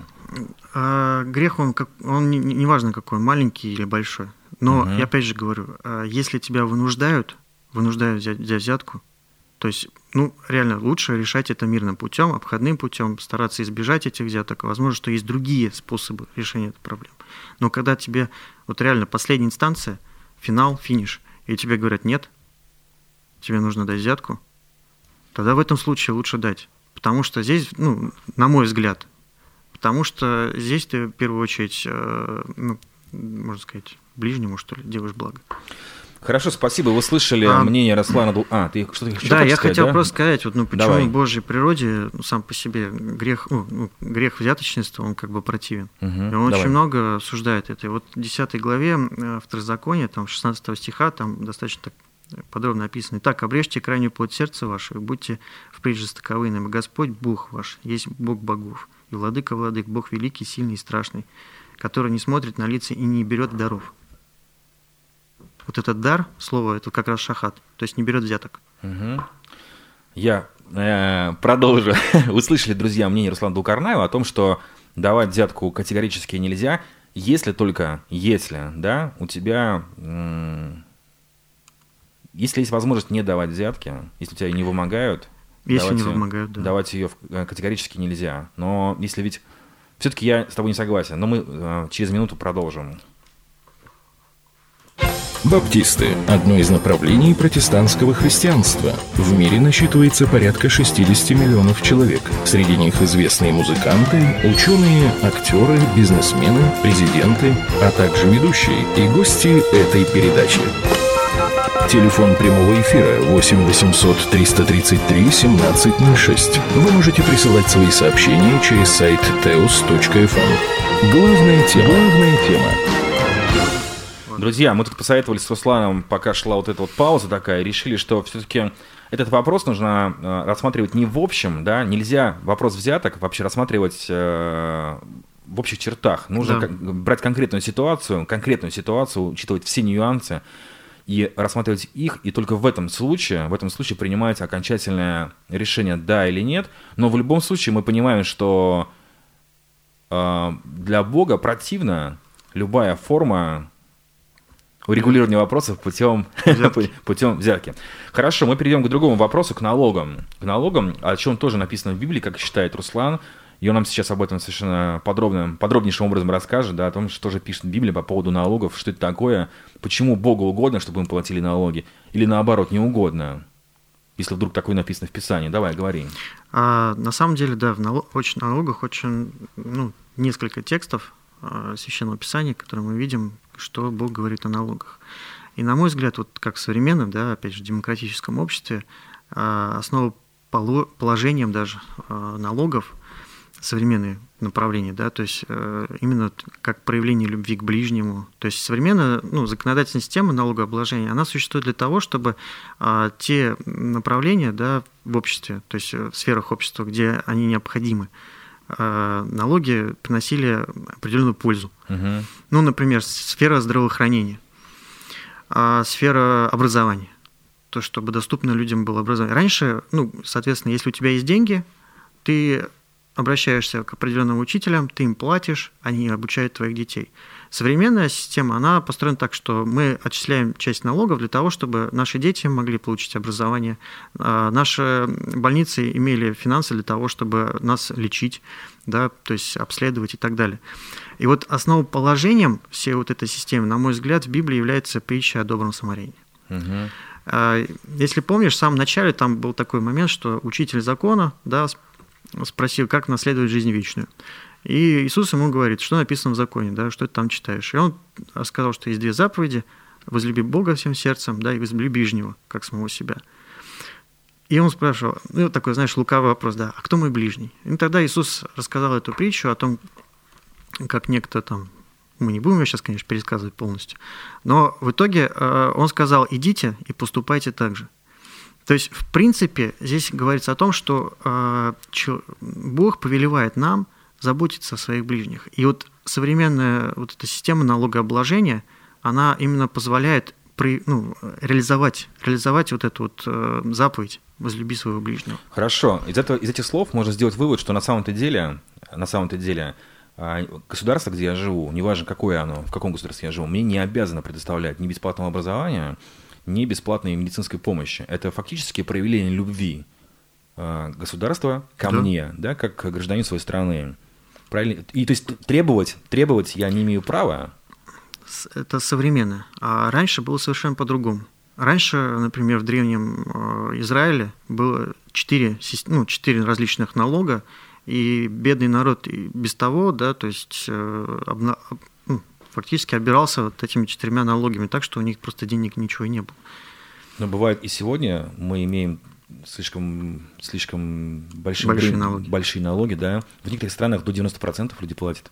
А, грех, он, как, он не, не важно какой, маленький или большой. Но угу. я опять же говорю, если тебя вынуждают, вынуждают взять, взять взятку, то есть, ну, реально лучше решать это мирным путем, обходным путем, стараться избежать этих взяток. Возможно, что есть другие способы решения этой проблемы. Но когда тебе, вот реально последняя инстанция, финал, финиш, и тебе говорят нет, тебе нужно дать взятку, тогда в этом случае лучше дать. Потому что здесь, ну, на мой взгляд, потому что здесь ты в первую очередь, ну, можно сказать, ближнему, что ли, делаешь благо. Хорошо, спасибо. Вы слышали а, мнение Руслана. А, ты что-то еще Да, я сказать, хотел да? просто сказать, вот, ну, почему Давай. в Божьей природе ну, сам по себе грех, ну, грех взяточничества, он как бы противен. Угу, и он давай. Очень много осуждает это. И вот в десятой главе Второзакония, там, шестнадцатого стиха, там достаточно так подробно написано: «Итак, обрежьте крайнюю плоть сердца вашего, и будьте впредь жестоковы, ибо Господь, Бог ваш, есть Бог богов, и владыка владык, Бог великий, сильный и страшный, который не смотрит на лица и не берет даров». Вот этот дар, слово, это как раз шахат, то есть не берет взяток. Угу. Я э, продолжу. Вы слышали, друзья, мнение Руслана Дулкарнаева о том, что давать взятку категорически нельзя, если только, если, да, у тебя, м- если есть возможность не давать взятки, если у тебя не вымогают, если давать, не вымогают, да. давать ее категорически нельзя. Но если ведь, все-таки я с тобой не согласен, но мы э, через минуту продолжим. Баптисты – одно из направлений протестантского христианства. В мире насчитывается порядка шестьдесят миллионов человек. Среди них известные музыканты, ученые, актеры, бизнесмены, президенты, а также ведущие и гости этой передачи. Телефон прямого эфира восемь восемьсот триста тридцать три семнадцать ноль шесть. Вы можете присылать свои сообщения через сайт теос точка эф эм. Главная тема. Главная тема. Друзья, мы тут посоветовали с Русланом, пока шла вот эта вот пауза такая, решили, что все-таки этот вопрос нужно э, рассматривать не в общем, да, нельзя вопрос взяток вообще рассматривать э, в общих чертах. Нужно да. как, брать конкретную ситуацию, конкретную ситуацию, учитывать все нюансы и рассматривать их, и только в этом случае, в этом случае принимать окончательное решение, да или нет. Но в любом случае мы понимаем, что э, для Бога противна любая форма урегулирование вопросов путем взятки. путем взятки. Хорошо, мы перейдем к другому вопросу, к налогам. К налогам, о чем тоже написано в Библии, как считает Руслан. И он нам сейчас об этом совершенно подробно, подробнейшим образом расскажет, да, о том, что же пишет Библия по поводу налогов, что это такое, почему Богу угодно, чтобы мы платили налоги, или наоборот, не угодно, если вдруг такое написано в Писании. Давай, говори. А, на самом деле, да, в налог, очень, налогах очень, ну, несколько текстов Священного Писания, которые мы видим, что Бог говорит о налогах. И, на мой взгляд, вот как в современном, да, опять же, демократическом обществе, основоположением даже налогов современные направления, да, то есть э, именно как проявление любви к ближнему. То есть современная, ну, законодательная система налогообложения, она существует для того, чтобы э, те направления, да, в обществе, то есть в сферах общества, где они необходимы, э, налоги приносили определенную пользу. Угу. Ну, например, сфера здравоохранения, э, сфера образования, то, чтобы доступно людям было образование. Раньше, ну, соответственно, если у тебя есть деньги, ты обращаешься к определенным учителям, ты им платишь, они обучают твоих детей. Современная система, она построена так, что мы отчисляем часть налогов для того, чтобы наши дети могли получить образование, наши больницы имели финансы для того, чтобы нас лечить, да, то есть обследовать и так далее. И вот основоположением всей вот этой системы, на мой взгляд, в Библии является притча о добром самарянине. Угу. Если помнишь, в самом начале там был такой момент, что учитель закона, да, спросил, как наследовать жизнь вечную. И Иисус ему говорит, что написано в законе, да, что ты там читаешь. И он сказал, что есть две заповеди: возлюби Бога всем сердцем, да, и возлюби ближнего, как самого себя. И он спрашивал, ну, такой, знаешь, лукавый вопрос, да, а кто мой ближний? И тогда Иисус рассказал эту притчу о том, как некто там, мы не будем ее сейчас, конечно, пересказывать полностью, но в итоге он сказал, идите и поступайте так же. То есть, в принципе, здесь говорится о том, что э, Бог повелевает нам заботиться о своих ближних. И вот современная вот эта система налогообложения, она именно позволяет при, ну, реализовать, реализовать вот эту вот э, заповедь «возлюби своего ближнего». Хорошо. Из, этого, из этих слов можно сделать вывод, что на самом-то деле, на самом-то деле государство, где я живу, неважно, какое оно, в каком государстве я живу, мне не обязано предоставлять ни бесплатного образования, ни бесплатной медицинской помощи. Это фактически проявление любви государства ко да. мне, да, как гражданин своей страны. Правильно? И то есть требовать, требовать я не имею права. Это современно. А раньше было совершенно по-другому. Раньше, например, в древнем Израиле было четыре, ну, четыре различных налога, и бедный народ и без того, да, то есть обна... фактически обирался вот этими четырьмя налогами, так что у них просто денег ничего и не было. Но бывает и сегодня мы имеем слишком, слишком большие, большие, брин, налоги. большие налоги, да. В некоторых странах до девяносто процентов люди платят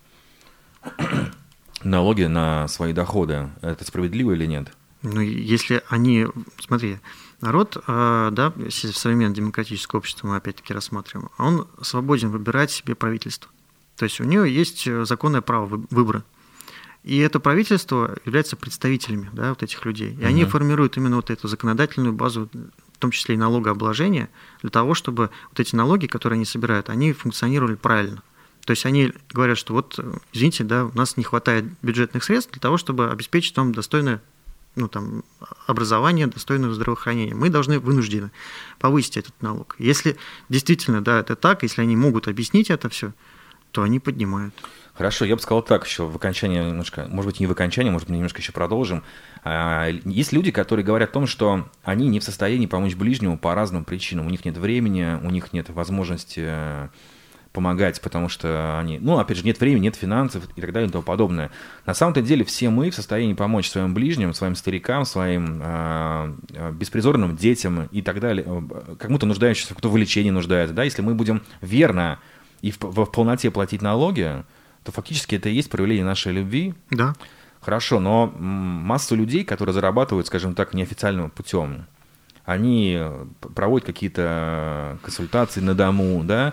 налоги на свои доходы. Это справедливо или нет? Ну, если они, смотри, народ, да, если в современное демократическое общество мы опять-таки рассматриваем, он свободен выбирать себе правительство. То есть у него есть законное право выбора. И это правительство является представителями, да, вот этих людей. И uh-huh. они формируют именно вот эту законодательную базу, в том числе и налогообложения, для того, чтобы вот эти налоги, которые они собирают, они функционировали правильно. То есть они говорят, что вот, извините, да, у нас не хватает бюджетных средств для того, чтобы обеспечить вам достойное, ну, там, образование, достойное здравоохранение. Мы должны вынуждены повысить этот налог. Если действительно, да, это так, если они могут объяснить это все, то они поднимают. Хорошо, я бы сказал так еще в окончании немножко, может быть, не в окончании, может быть, немножко еще продолжим. Есть люди, которые говорят о том, что они не в состоянии помочь ближнему по разным причинам. У них нет времени, у них нет возможности помогать, потому что они, ну, опять же, нет времени, нет финансов и так далее и тому подобное. На самом-то деле все мы в состоянии помочь своим ближним, своим старикам, своим э, беспризорным детям и так далее, кому-то нуждающимся, кто в лечении нуждается. Да? Если мы будем верно и в, в, в полноте платить налоги, то фактически это и есть проявление нашей любви. Да. Хорошо, но массу людей, которые зарабатывают, скажем так, неофициальным путем, они проводят какие-то консультации на дому, да,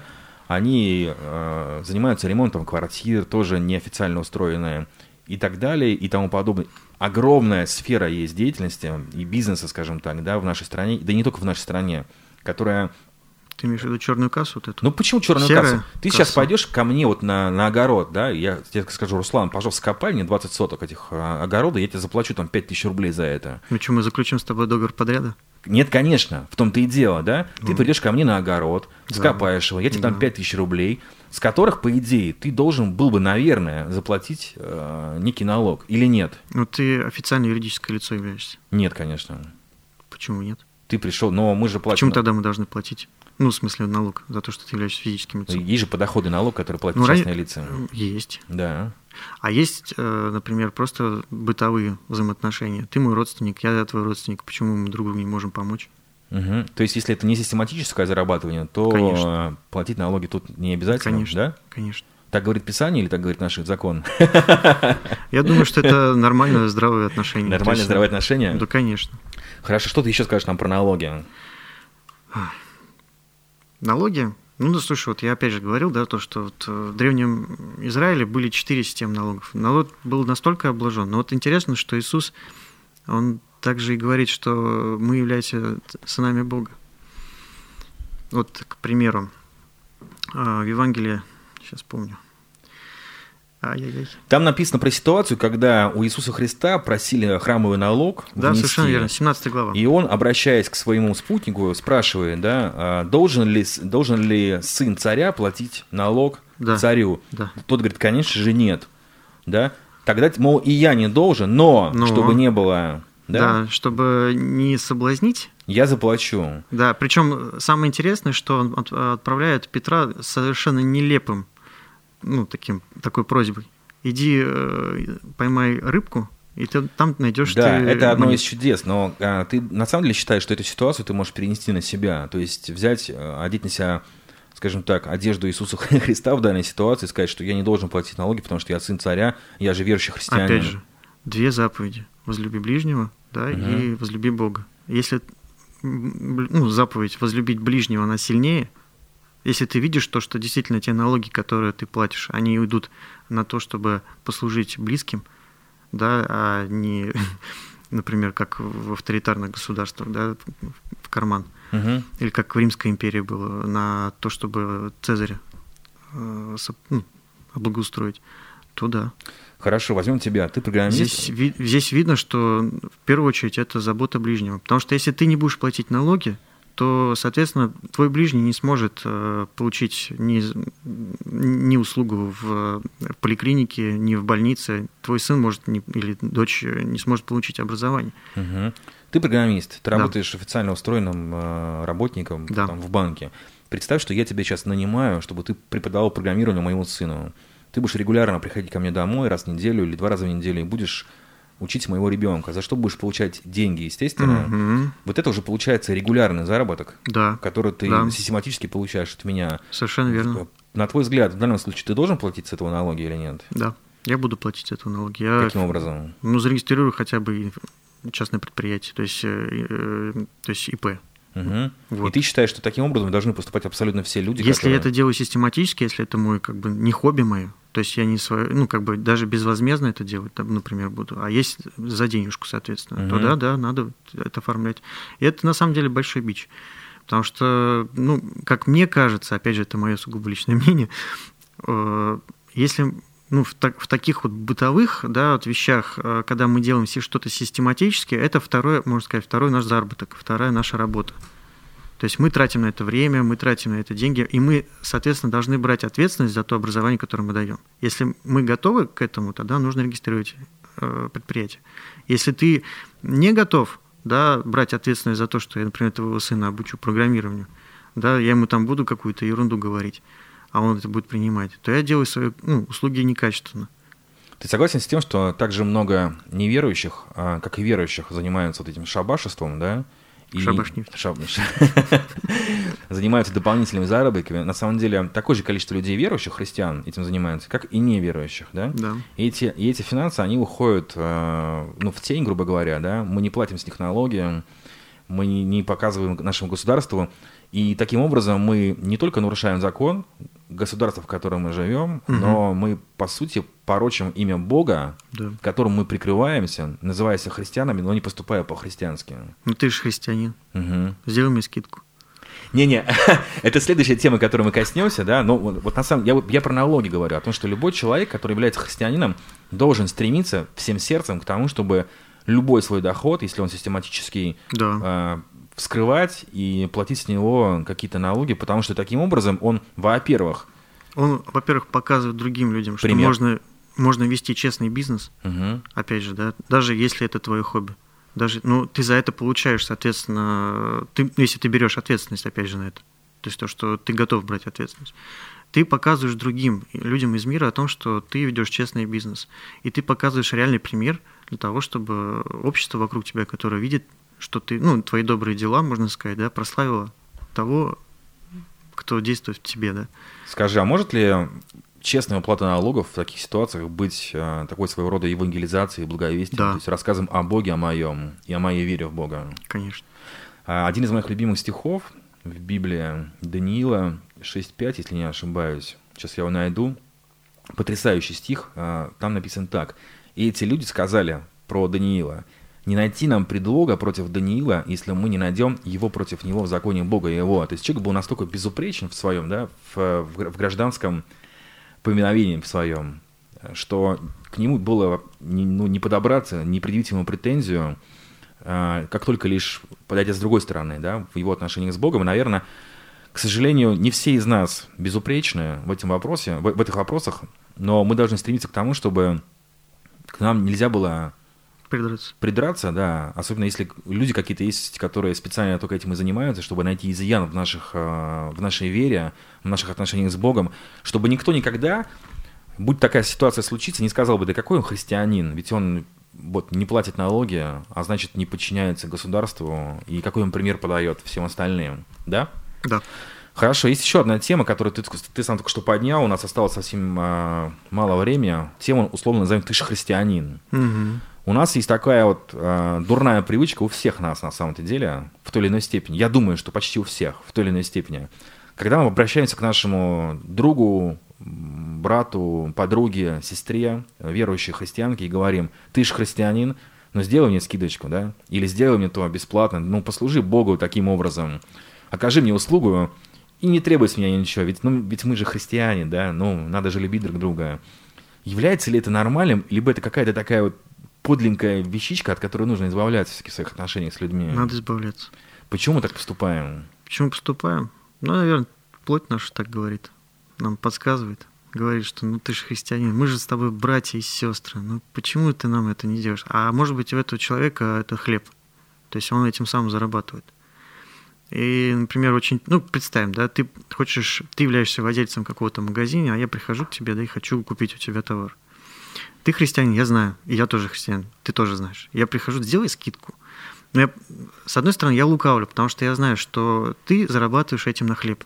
они э, занимаются ремонтом квартир, тоже неофициально устроенные, и так далее, и тому подобное. Огромная сфера есть деятельности и бизнеса, скажем так, да, в нашей стране, да и не только в нашей стране, которая... Ты имеешь в виду черную кассу вот эту? Ну почему черную Серая кассу? Ты касса. Сейчас пойдешь ко мне вот на, на огород, да, я тебе скажу, Руслан, пожалуйста, скопай мне двадцать соток этих огорода, я тебе заплачу там пять тысяч рублей за это. Ну что, мы заключим с тобой договор подряда? Нет, конечно, в том-то и дело, да. Ты ну, придешь ко мне на огород, да. скопаешь его, я тебе да. дам пять тысяч рублей, с которых, по идее, ты должен был бы, наверное, заплатить э, некий налог, или нет? Ну ты официально юридическое лицо являешься. Нет, конечно. Почему нет? Ты пришел, но мы же платим... Почему тогда мы должны платить? Ну, в смысле, налог за то, что ты являешься физическим лицом. Есть же подоходный налог, который платят ну, частные ран... лица. Есть. Да. А есть, например, просто бытовые взаимоотношения. Ты мой родственник, я твой родственник. Почему мы друг другу не можем помочь? Угу. То есть, если это не систематическое зарабатывание, то Конечно. платить налоги тут не обязательно, Конечно. да? Конечно. Так говорит Писание или так говорит наш закон? Я думаю, что это нормальное здравое отношение. Нормальное здравое отношение? Да, конечно. Хорошо, что ты еще скажешь нам про налоги? Налоги? Ну, да, слушай, вот я опять же говорил, да, то, что вот в Древнем Израиле были четыре системы налогов. Налог был настолько обложен. Но вот интересно, что Иисус, он также и говорит, что мы являемся сынами Бога. Вот, к примеру, в Евангелии, сейчас помню. Ай-яй-яй. Там написано про ситуацию, когда у Иисуса Христа просили храмовый налог Да, внести, совершенно верно, семнадцатая глава. И он, обращаясь к своему спутнику, спрашивает, да, должен ли, должен ли сын царя платить налог да. царю? Да. Тот говорит, конечно же, нет. Да? Тогда, мол, и я не должен, но, но... чтобы не было... Да? да, чтобы не соблазнить. Я заплачу. Да, причем самое интересное, что он отправляет Петра с совершенно нелепым, ну, таким, такой просьбой. Иди э, поймай рыбку, и ты там найдешь... Да, ты... это одно из чудес, но а, ты на самом деле считаешь, что эту ситуацию ты можешь перенести на себя, то есть взять, одеть на себя, скажем так, одежду Иисуса Христа в данной ситуации, и сказать, что я не должен платить налоги, потому что я сын царя, я же верующий христианин. Опять же, две заповеди. Возлюби ближнего, да, угу. и возлюби Бога. Если ну, заповедь возлюбить ближнего, она сильнее, если ты видишь то, что действительно те налоги, которые ты платишь, они идут на то, чтобы послужить близким, да, а не, например, как в авторитарных государствах, да, в карман. Угу. Или как в Римской империи было, на то, чтобы Цезаря э, ну, облагоустроить, то да. Хорошо, возьмем тебя, ты программист. Здесь, ви, здесь видно, что в первую очередь это забота ближнего. Потому что если ты не будешь платить налоги, то, соответственно, твой ближний не сможет э, получить ни, ни услугу в, в поликлинике, ни в больнице. Твой сын может не, или дочь не сможет получить образование. Угу. Ты программист, ты да. работаешь официально устроенным э, работником да. там, в банке. Представь, что я тебя сейчас нанимаю, чтобы ты преподавал программирование моему сыну. Ты будешь регулярно приходить ко мне домой раз в неделю или два раза в неделю и будешь учить моего ребенка. За что будешь получать деньги, естественно. Угу. Вот это уже получается регулярный заработок, да. который ты да. систематически получаешь от меня. Совершенно верно. На твой взгляд, в данном случае ты должен платить с этого налоги или нет? Да, я буду платить с этого налоги. Я, Каким образом? Ну, зарегистрирую хотя бы частное предприятие, то есть, э, то есть ИП. Угу. Вот. И ты считаешь, что таким образом должны поступать абсолютно все люди, если которые... я это делаю систематически, если это мой, как бы, не хобби мое, то есть я не свое, ну, как бы, даже безвозмездно это делать, например, буду, а есть за денежку, соответственно, угу. то да, да, надо это оформлять. И это, на самом деле, большой бич. Потому что, ну, как мне кажется, опять же, это мое сугубо личное мнение, если... Ну, в, так, в таких вот бытовых, да, вот вещах, когда мы делаем все что-то систематически, это второй, можно сказать, второй наш заработок, вторая наша работа. То есть мы тратим на это время, мы тратим на это деньги, и мы, соответственно, должны брать ответственность за то образование, которое мы даем. Если мы готовы к этому, тогда нужно регистрировать э, предприятие. Если ты не готов, да, брать ответственность за то, что я, например, твоего сына обучу программированию, да, я ему там буду какую-то ерунду говорить, а он это будет принимать, то я делаю свои ну, услуги некачественно. Ты согласен с тем, что также много неверующих, как и верующих, занимаются вот этим шабашеством, да? И Шабашнефть. Шаб... занимаются дополнительными заработками. На самом деле, такое же количество людей верующих, христиан, этим занимаются, как и неверующих, да? Да. И эти, и эти финансы, они уходят ну, в тень, грубо говоря, да? Мы не платим с них налоги, мы не, не показываем нашему государству. И таким образом мы не только нарушаем закон государства, в котором мы живем, угу. но мы, по сути, порочим имя Бога, да. которым мы прикрываемся, называясь христианами, но не поступая по-христиански. Ну ты же христианин. Угу. Сделай мне скидку. Не-не, это следующая тема, которой мы коснемся, да, но вот, вот на самом деле, я, я про налоги говорю, о том, что любой человек, который является христианином, должен стремиться всем сердцем к тому, чтобы любой свой доход, если он систематический, да. э, вскрывать и платить с него какие-то налоги, потому что таким образом он, во-первых... Он, во-первых, показывает другим людям, что можно, можно вести честный бизнес, угу. опять же, да, даже если это твое хобби. Даже, ну, ты за это получаешь, соответственно, ты, если ты берешь ответственность, опять же, на это, то есть то, что ты готов брать ответственность, ты показываешь другим людям из мира о том, что ты ведешь честный бизнес, и ты показываешь реальный пример для того, чтобы общество вокруг тебя, которое видит что ты, ну, твои добрые дела, можно сказать, да, прославило того, кто действует в тебе, да. Скажи, а может ли честная уплата налогов в таких ситуациях быть э, такой своего рода евангелизацией, благовестием, да. то есть рассказом о Боге, о моем и о моей вере в Бога? Конечно. Один из моих любимых стихов в Библии, Даниила шесть пять, если не ошибаюсь, сейчас я его найду, потрясающий стих, э, там написано так: «И эти люди сказали про Даниила: не найти нам предлога против Даниила, если мы не найдем его против него в законе Бога его». То есть человек был настолько безупречен в своем, да, в, в гражданском поминовении в своем, что к нему было не, ну, не подобраться, не предъявить ему претензию, как только лишь подойдя с другой стороны, да, в его отношениях с Богом. И, наверное, к сожалению, не все из нас безупречны в этом вопросе, в, в этих вопросах, но мы должны стремиться к тому, чтобы к нам нельзя было Придраться. Придраться, да. Особенно если люди какие-то есть, которые специально только этим и занимаются, чтобы найти изъян в, наших, в нашей вере, в наших отношениях с Богом, чтобы никто никогда, будь такая ситуация случится, не сказал бы: да какой он христианин, ведь он вот, не платит налоги, а значит не подчиняется государству, и какой он пример подает всем остальным, да? Да. Хорошо, есть еще одна тема, которую ты, ты сам только что поднял, у нас осталось совсем а, мало времени. Тему условно назовем «Ты же христианин». Угу. У нас есть такая вот э, дурная привычка у всех нас, на самом-то деле, в той или иной степени. Я думаю, что почти у всех в той или иной степени. Когда мы обращаемся к нашему другу, брату, подруге, сестре, верующей христианке, и говорим: ты же христианин, ну сделай мне скидочку, да? Или сделай мне то бесплатно, ну послужи Богу таким образом, окажи мне услугу и не требуй с меня ничего, ведь, ну, ведь мы же христиане, да? Ну, надо же любить друг друга. Является ли это нормальным, либо это какая-то такая вот подлинная вещичка, от которой нужно избавляться в своих отношениях с людьми? Надо избавляться. Почему мы так поступаем? Почему поступаем? Ну, наверное, плоть наша так говорит. Нам подсказывает. Говорит, что ну ты же христианин, мы же с тобой братья и сестры. Ну почему ты нам это не делаешь? А может быть, у этого человека это хлеб. То есть он этим самым зарабатывает. И, например, очень, ну, представим, да, ты хочешь, ты являешься владельцем какого-то магазина, а я прихожу к тебе, да, и хочу купить у тебя товар. Ты христианин, я знаю, и я тоже христианин, ты тоже знаешь. Я прихожу, сделай скидку. Но я, с одной стороны, я лукавлю, потому что я знаю, что ты зарабатываешь этим на хлеб.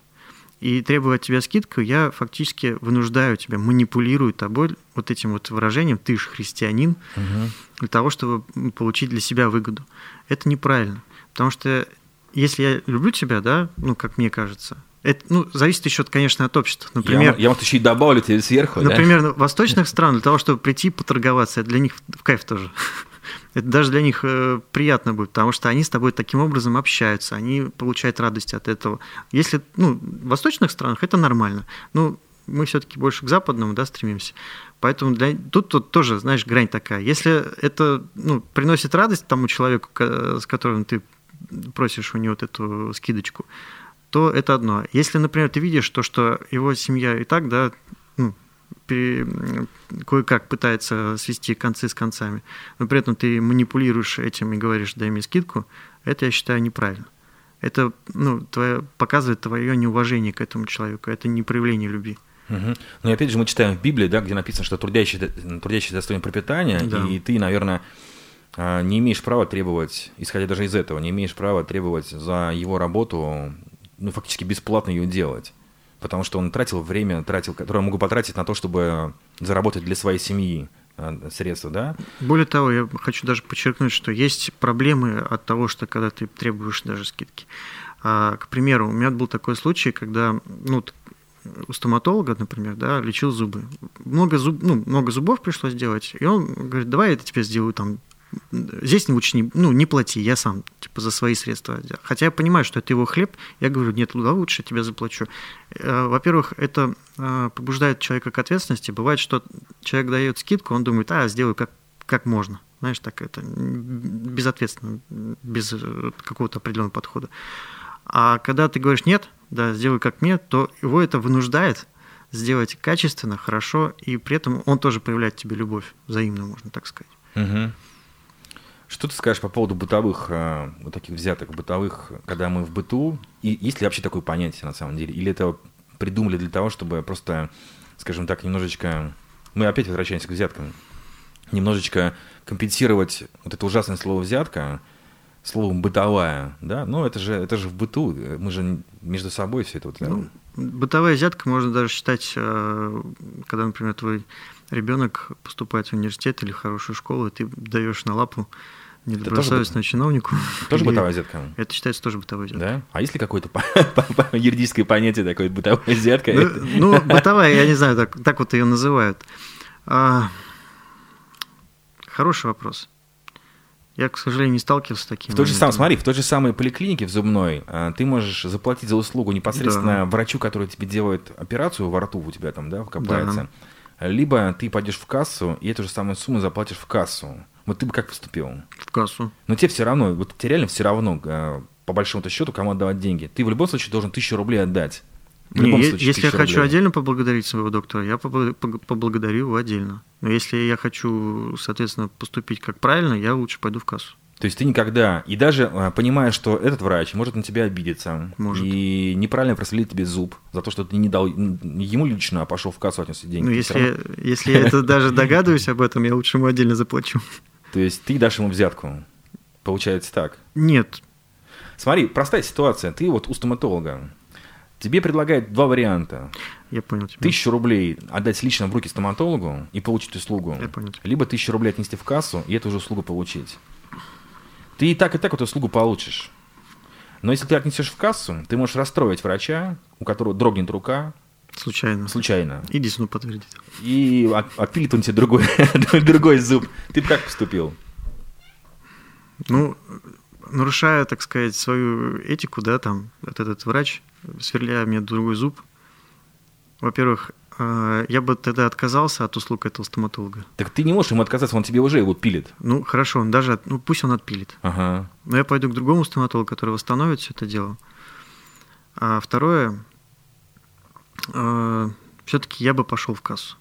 И требуя от тебя скидку, я фактически вынуждаю тебя, манипулирую тобой вот этим вот выражением «ты же христианин», угу. для того, чтобы получить для себя выгоду. Это неправильно, потому что если я люблю тебя, да, ну, как мне кажется, это, ну, зависит еще, конечно, от общества. Например, я, я вот еще и добавлю тебе сверху. Например, да? в восточных странах для того, чтобы прийти поторговаться, это для них в кайф тоже. Это даже для них приятно будет, потому что они с тобой таким образом общаются, они получают радость от этого. Если, ну, в восточных странах это нормально, ну, мы все-таки больше к западному, да, стремимся. Поэтому для... тут, тут тоже, знаешь, грань такая. Если это, ну, приносит радость тому человеку, с которым ты просишь у него вот эту скидочку, то это одно. Если, например, ты видишь то, что его семья и так, да, ну, пере... кое-как пытается свести концы с концами, но при этом ты манипулируешь этим и говоришь: дай мне скидку, это, я считаю, неправильно. Это, ну, твое... показывает твое неуважение к этому человеку, это не проявление любви. Угу. Ну и опять же мы читаем в Библии, да, где написано, что трудящий, трудящий достоин пропитания, да. И ты, наверное, не имеешь права требовать, исходя даже из этого, не имеешь права требовать за его работу, ну, фактически бесплатно ее делать, потому что он тратил время, тратил, которое он мог потратить на то, чтобы заработать для своей семьи средства, да? Более того, я хочу даже подчеркнуть, что есть проблемы от того, что когда ты требуешь даже скидки. А, к примеру, у меня был такой случай, когда, ну, у стоматолога, например, да, лечил зубы. Много, зуб, ну, много зубов пришлось делать, и он говорит: давай я это тебе сделаю там. Здесь лучше не, ну, не плати, я сам типа за свои средства. Хотя я понимаю, что это его хлеб, я говорю: нет, да, лучше я тебе заплачу. Во-первых, это побуждает человека к ответственности. Бывает, что человек дает скидку, он думает: а, сделаю как, как можно. Знаешь, так это безответственно, без какого-то определенного подхода. А когда ты говоришь: нет, да, сделай как мне, то его это вынуждает сделать качественно, хорошо, и при этом он тоже проявляет тебе любовь, взаимную, можно так сказать. Угу. Что ты скажешь по поводу бытовых, вот таких взяток бытовых, когда мы в быту, и есть ли вообще такое понятие на самом деле, или это придумали для того, чтобы просто, скажем так, немножечко, мы опять возвращаемся к взяткам, немножечко компенсировать вот это ужасное слово «взятка» словом «бытовая», да? Но это же, это же в быту, мы же между собой все это вот... Ну, бытовая взятка можно даже считать, когда, например, твой ребенок поступает в университет или в хорошую школу, и ты даешь на лапу недобросовестному чиновнику. Тоже бытовая взятка? Это считается тоже бытовой взяткой. Да? А есть ли какое-то юридическое понятие такое, бытовая взятка? Ну, ну, бытовая, я не знаю, так, так вот ее называют. А, хороший вопрос. Я, к сожалению, не сталкивался с таким. В той же самой, смотри, в той же самой поликлинике в зубной ты можешь заплатить за услугу непосредственно да. врачу, который тебе делает операцию во рту, у тебя там, да, копается. Да. Либо ты пойдешь в кассу, и эту же самую сумму заплатишь в кассу. Вот ты бы как поступил? В кассу. Но тебе все равно, вот тебе реально все равно, по большому-то счету, кому отдавать деньги. Ты в любом случае должен тысячу рублей отдать. В любом Не, случае, если я хочу рублей. отдельно поблагодарить своего доктора, я поблагодарю его отдельно. Но если я хочу, соответственно, поступить как правильно, я лучше пойду в кассу. То есть ты никогда, и даже понимая, что этот врач может на тебя обидеться, может. И неправильно просверлить тебе зуб за то, что ты не дал ему лично, а пошел в кассу отнес деньги. Ну, если, я, если я это даже догадываюсь об этом, я лучше ему отдельно заплачу. То есть ты дашь ему взятку? Получается так? Нет. Смотри, простая ситуация. Ты вот у стоматолога. Тебе предлагают два варианта. Я понял тебя. Тысячу рублей отдать лично в руки стоматологу и получить услугу. Я понял тебя. Либо тысячу рублей отнести в кассу и эту же услугу получить. Ты и так, и так эту услугу получишь. Но если ты отнесешь в кассу, ты можешь расстроить врача, у которого дрогнет рука. Случайно. Случайно. И десну подтвердит. И отпилит он тебе другой, другой зуб. Ты бы как поступил? Ну, нарушая, так сказать, свою этику, да, там, вот этот врач, сверляя мне другой зуб, во-первых, я бы тогда отказался от услуг этого стоматолога. Так ты не можешь ему отказаться, он тебе уже его пилит. Ну, хорошо, он даже, ну, пусть он отпилит. Ага. Но я пойду к другому стоматологу, который восстановит все это дело. А второе, все-таки я бы пошел в кассу.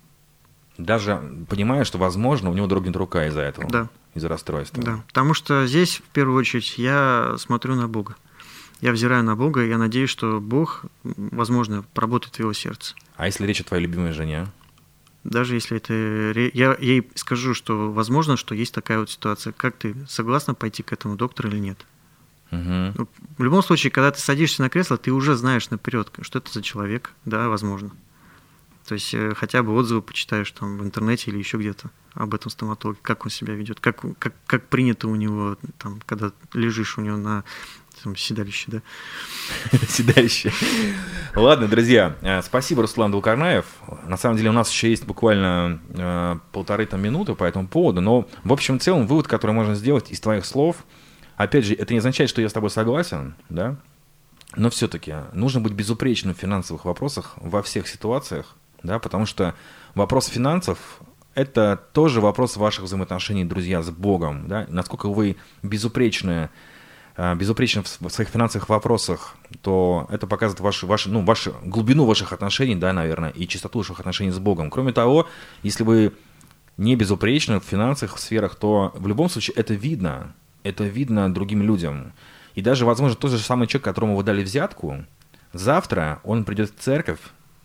Даже понимая, что, возможно, у него дрогнет рука из-за этого. Да. Из-за расстройства. Да, потому что здесь, в первую очередь, я смотрю на Бога. Я взираю на Бога, и я надеюсь, что Бог, возможно, поработает в его сердце. А если речь о твоей любимой жене? Даже если это... Я ей скажу, что возможно, что есть такая вот ситуация. Как ты, согласна пойти к этому доктору или нет? Угу. Ну, в любом случае, когда ты садишься на кресло, ты уже знаешь наперед, что это за человек, да, возможно. То есть хотя бы отзывы почитаешь там в интернете или еще где-то об этом стоматологе, как он себя ведет, как, как, как принято у него, там, когда лежишь у него на там, седалище, да? Седалище. Ладно, друзья, спасибо, Руслан Дулкарнаев. На самом деле у нас еще есть буквально э, полторы там, минуты по этому поводу, но в общем и целом вывод, который можно сделать из твоих слов, опять же, это не означает, что я с тобой согласен, да? Но все-таки нужно быть безупречным в финансовых вопросах во всех ситуациях, да, потому что вопрос финансов – это тоже вопрос ваших взаимоотношений, друзья, с Богом, да, насколько вы безупречны, безупречны в своих финансовых вопросах, то это показывает вашу, вашу, ну, вашу глубину ваших отношений, да, наверное, и чистоту ваших отношений с Богом. Кроме того, если вы не безупречны в финансовых сферах, то в любом случае это видно, это видно другим людям. И даже, возможно, тот же самый человек, которому вы дали взятку, завтра он придет в церковь,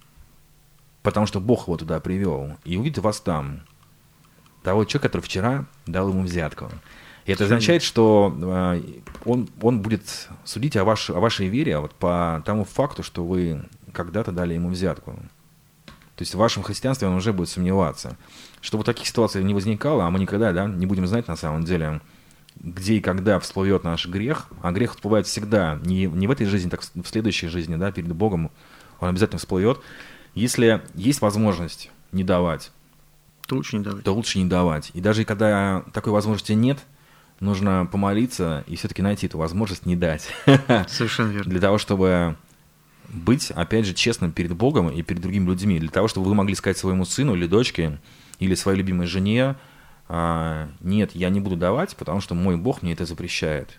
потому что Бог его туда привел, и увидит вас там, того человека, который вчера дал ему взятку. И это означает, что э, он, он будет судить о, ваш, о вашей вере вот по тому факту, что вы когда-то дали ему взятку. То есть в вашем христианстве он уже будет сомневаться. Чтобы таких ситуаций не возникало, а мы никогда, да, не будем знать на самом деле, где и когда всплывет наш грех, а грех всплывает всегда, не, не в этой жизни, так в следующей жизни, да, перед Богом он обязательно всплывет. Если есть возможность не давать, то лучше не давать. То лучше не давать. И даже когда такой возможности нет, нужно помолиться и все-таки найти эту возможность не дать. Совершенно верно. Для того, чтобы быть, опять же, честным перед Богом и перед другими людьми. Для того, чтобы вы могли сказать своему сыну или дочке, или своей любимой жене, нет, я не буду давать, потому что мой Бог мне это запрещает.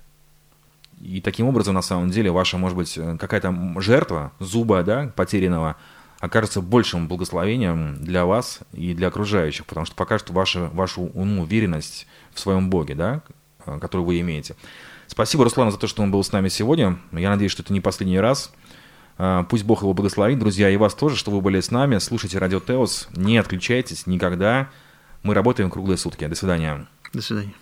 И таким образом, на самом деле, ваша, может быть, какая-то жертва зуба, да, потерянного, окажется большим благословением для вас и для окружающих, потому что покажет вашу, вашу ну, уверенность в своем Боге, да, которую вы имеете. Спасибо, Руслан, за то, что он был с нами сегодня. Я надеюсь, что это не последний раз. Пусть Бог его благословит, друзья, и вас тоже, что вы были с нами. Слушайте Радио Теос, не отключайтесь никогда. Мы работаем круглые сутки. До свидания. До свидания.